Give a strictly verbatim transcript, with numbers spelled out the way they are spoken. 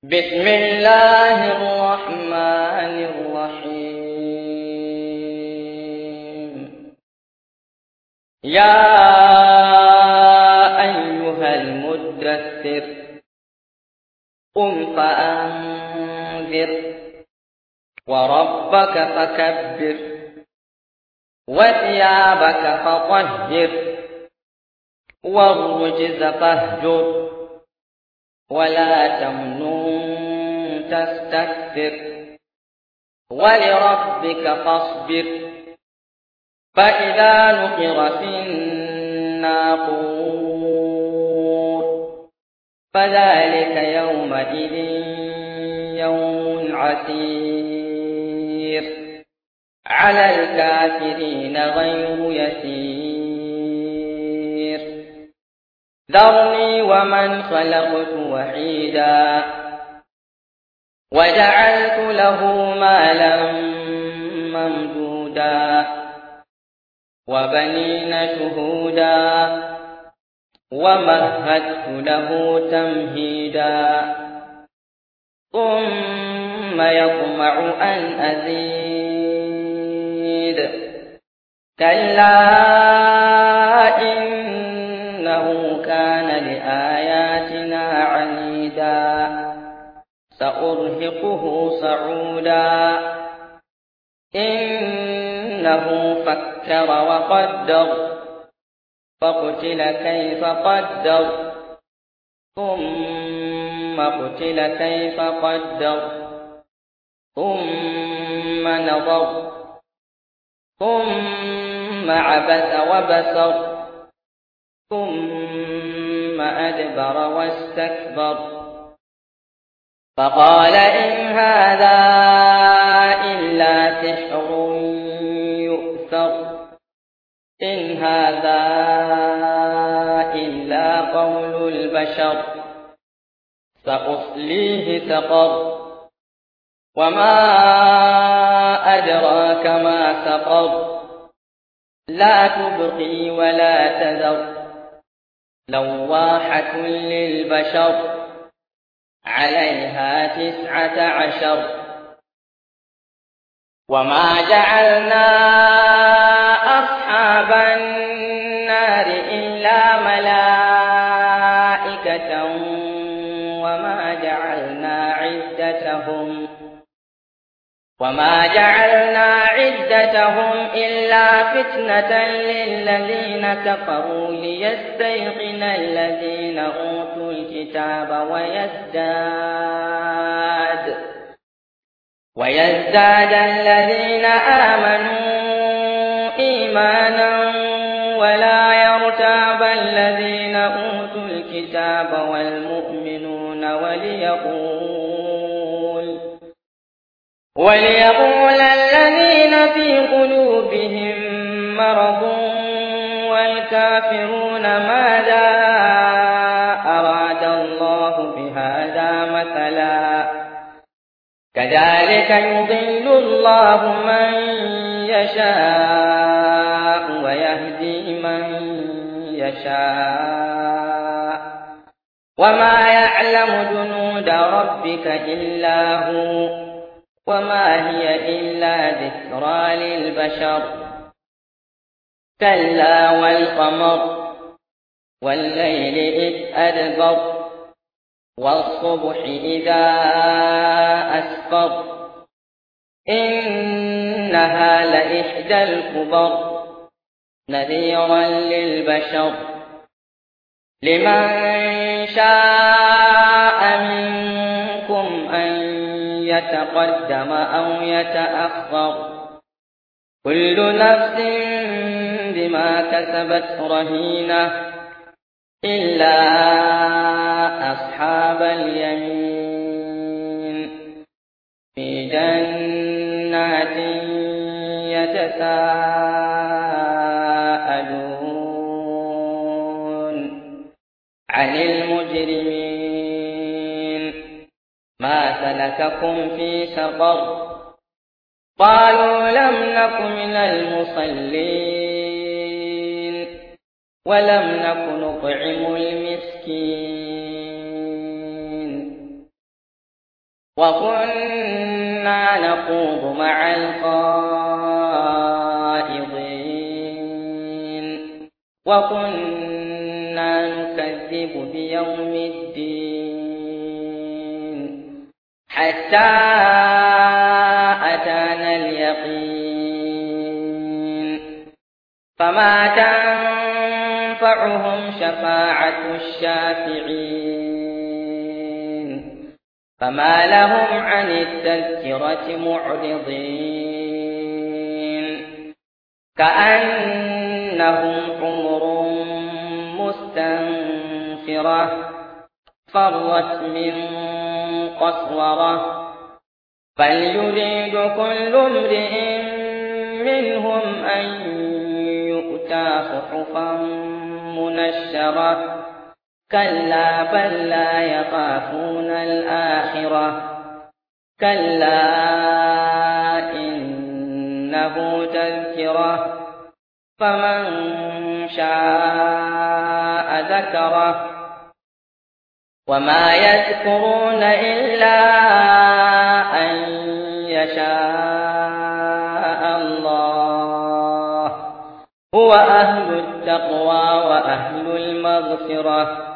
بسم الله الرحمن الرحيم. يا أيها المدثر قم فأنذر وربك فكبر وثيابك فطهر والرجز فاهجر ولا تمنن تستكثر ولربك فاصبر فإذا نقر في الناقور فذلك يومئذ يوم عسير على الكافرين غير يسير. ذرني ومن خلقت وحيدا وجعلت له مالا ممدودا وبنين شهودا ومهدت له تمهيدا ثم يطمع أن أزيد كلا إنه كان لآياتنا عنيدا سأرهقه صعودا إنه فكر وقدر فقتل كيف قدر ثم قتل كيف قدر ثم نظر ثم عبس وبسر ثم أدبر واستكبر فقال إن هذا إلا سحر يؤثر إن هذا إلا قول البشر سأصليه سقر وما أدراك ما سقر لا تبقي ولا تذر لواحة للبشر عليها تسعة عشر. وما جعلنا أصحاب النار إلا ملائكة وما جعلنا عدتهم وما جعلنا عدتهم إلا فتنة للذين كفروا ليستيقن الذين أوتوا الكتاب ويزداد ويزداد الذين آمنوا إيمانا ولا يرتاب الذين أوتوا الكتاب والمؤمنون وليقول وليقول الذين في قلوبهم مرض والكافرون ماذا أراد الله بهذا مثلا كذلك يضل الله من يشاء ويهدي من يشاء وما يعلم جنود ربك إلا هو وما هي إلا ذكرى للبشر. كلا والقمر والليل إذ أدبر والصبح إذا أسفر إنها لإحدى الكبر نذيرا للبشر لمن شاء منكم أن يتقدم أو يتأخر كل نفس بما كسبت رهينة إلا أصحاب اليمين في جنات يتساءلون عن المجرمين ما سلككم في سقر قالوا لم نك من المصلين ولم نك نطعم المسكين وكنا نخوض مع الخائضين وكنا نكذب بيوم الدين حتى أتانا اليقين فما تنفعهم شفاعة الشافعين فما لهم عن التذكرة معرضين كأنهم حمر مستنفرة فرت من قسورة بل يريد كل امرئ منهم أن يؤتى صحفا منشرة كلا بل لا يخافون الآخرة كلا إنه تذكرة فمن شاء ذكره وما يذكرون إلا أن يشاء الله هو أهل التقوى وأهل المغفرة